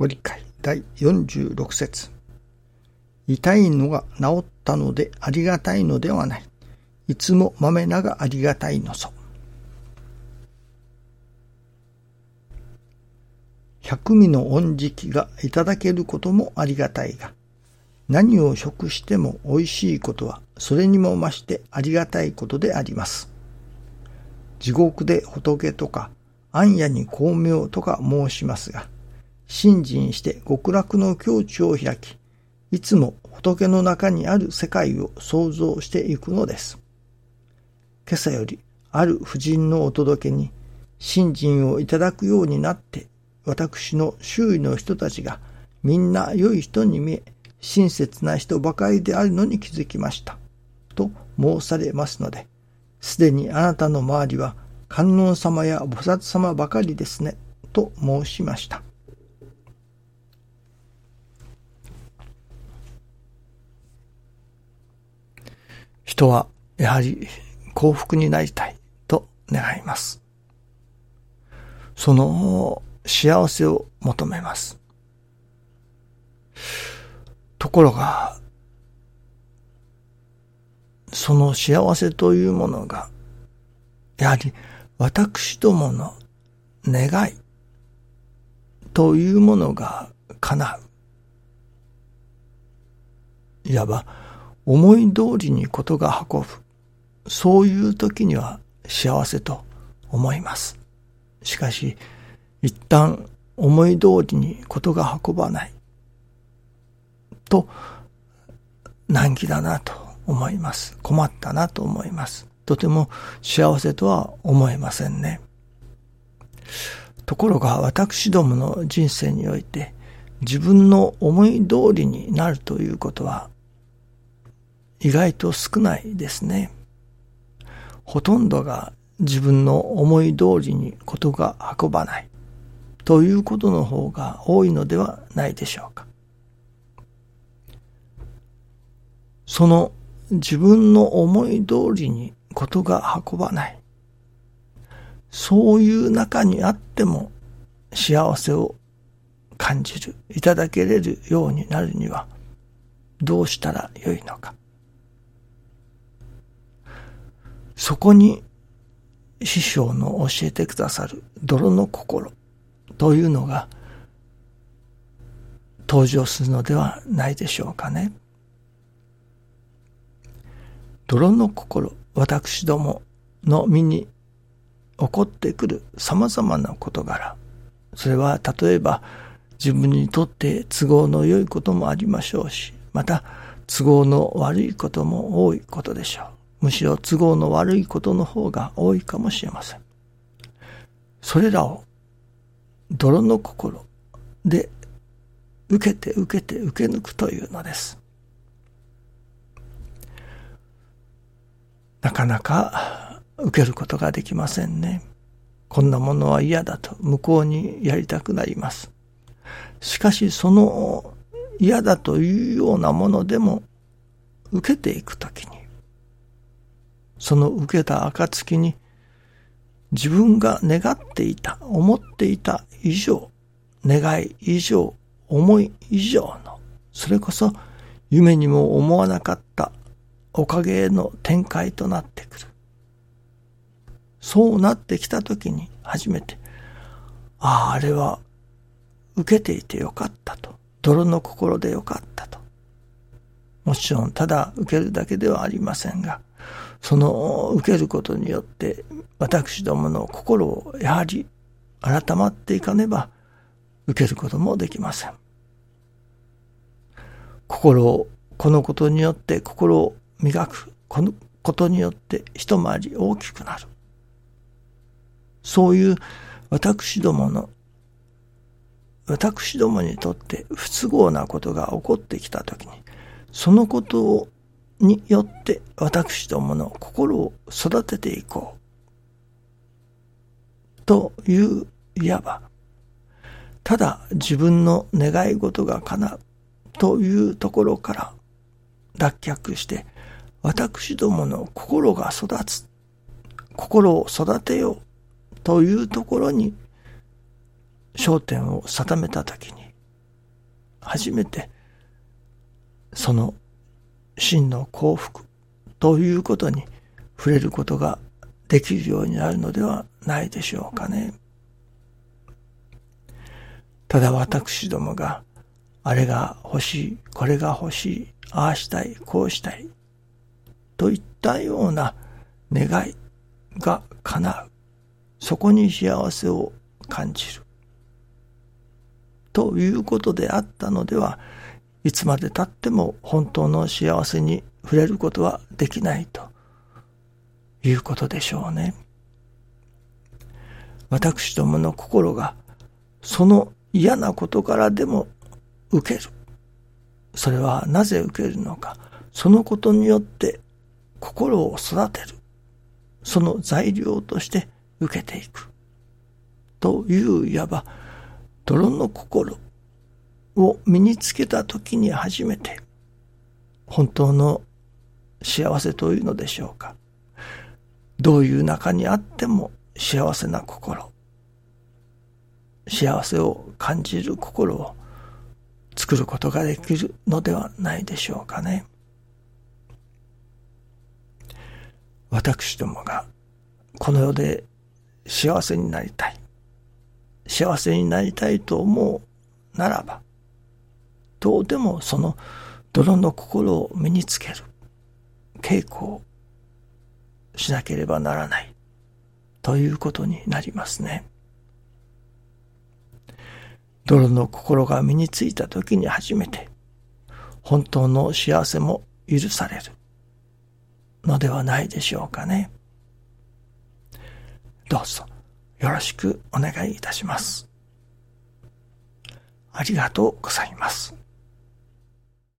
ご理解第46節。痛いのが治ったのでありがたいのではない。いつもまめながありがたいのそ。百味の恩食がいただけることもありがたいが、何を食してもおいしいことはそれにも増してありがたいことであります。地獄で仏とか暗夜に光明とか申しますが、信心して極楽の境地を開き、いつも仏の中にある世界を創造していくのです。今朝よりある婦人のお届けに信心をいただくようになって、私の周囲の人たちがみんな良い人に見え、親切な人ばかりであるのに気づきました。と申されますので、すでにあなたの周りは観音様や菩薩様ばかりですね、と申しました。人はやはり幸福になりたいと願います。その幸せを求めます。ところが、その幸せというものが、やはり私どもの願いというものが叶う。いわば思い通りにことが運ぶ。そういう時には幸せと思います。しかし、一旦思い通りにことが運ばないと難儀だなと思います。困ったなと思います。とても幸せとは思えませんね。ところが私どもの人生において自分の思い通りになるということは意外と少ないですね。ほとんどが自分の思い通りにことが運ばないということの方が多いのではないでしょうか。その自分の思い通りにことが運ばない。そういう中にあっても幸せを感じる、いただけれるようになるにはどうしたらよいのか。そこに師匠の教えてくださる泥の心というのが登場するのではないでしょうかね。泥の心、私どもの身に起こってくる様々な事柄。それは例えば自分にとって都合の良いこともありましょうし、また都合の悪いことも多いことでしょう。むしろ都合の悪いことの方が多いかもしれません。それらを泥の心で受けて受け抜くというのです。なかなか受けることができませんね。こんなものは嫌だと向こうにやりたくなります。しかしその嫌だというようなものでも受けていくときに、その受けた暁に自分が願っていた、思っていた以上、願い以上、思い以上の、それこそ夢にも思わなかったおかげへの展開となってくる。そうなってきたときに初めて、あれは受けていてよかったと、泥の心でよかったと。もちろんただ受けるだけではありませんが、その受けることによって私どもの心をやはり改まっていかねば受けることもできません。このことによって心を磨く、このことによって一回り大きくなる。そういう私どもにとって不都合なことが起こってきたときに、そのことによって私どもの心を育てていこうという、いわばただ自分の願い事が叶うというところから脱却して、私どもの心が育つ、心を育てようというところに焦点を定めたときに、 初めてその真の幸福ということに触れることができるようになるのではないでしょうかね。ただ私どもがあれが欲しい、これが欲しい、ああしたい、こうしたいといったような願いが叶う、そこに幸せを感じるということであったのでは、いつまで経っても本当の幸せに触れることはできないということでしょうね。私どもの心がその嫌なことからでも受ける。それはなぜ受けるのか。そのことによって心を育てる。その材料として受けていく。といういわば泥の心を身につけたときに初めて本当の幸せというのでしょうか。どういう中にあっても幸せな心、幸せを感じる心を作ることができるのではないでしょうかね。私どもがこの世で幸せになりたい、幸せになりたいと思うならば、どうでもその泥の心を身につける稽古をしなければならないということになりますね。泥の心が身についたときに初めて本当の幸せも許されるのではないでしょうかね。どうぞよろしくお願いいたします。ありがとうございます。